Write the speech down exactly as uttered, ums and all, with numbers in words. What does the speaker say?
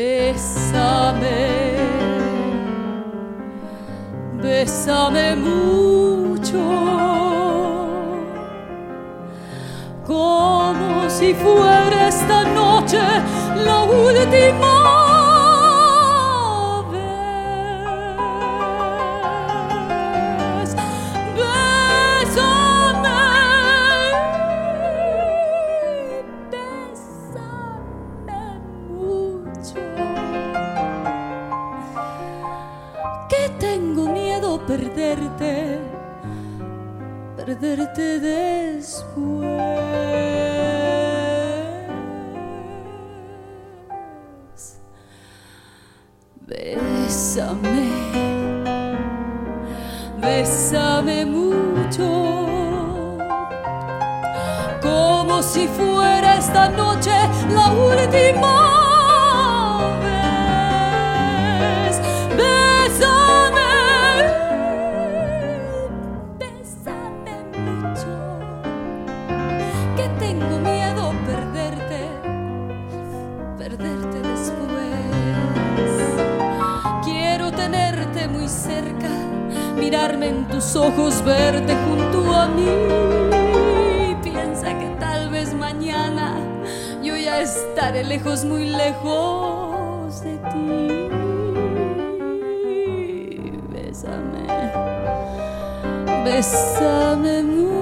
Bésame, bésame mucho, como si fuera esta noche la última vez. Bésame, bésame mucho, que tengo miedo perderte, perderte después. Bésame, bésame mucho, como si fuera esta noche la última vez. Bésame, bésame mucho, que tengo miedo perderte, perderte después. Quiero tenerte muy cerca, mirarme en tus ojos, verte junto a mí. Piensa que tal vez mañana yo ya estaré lejos, muy lejos de ti. Bésame, bésame mucho.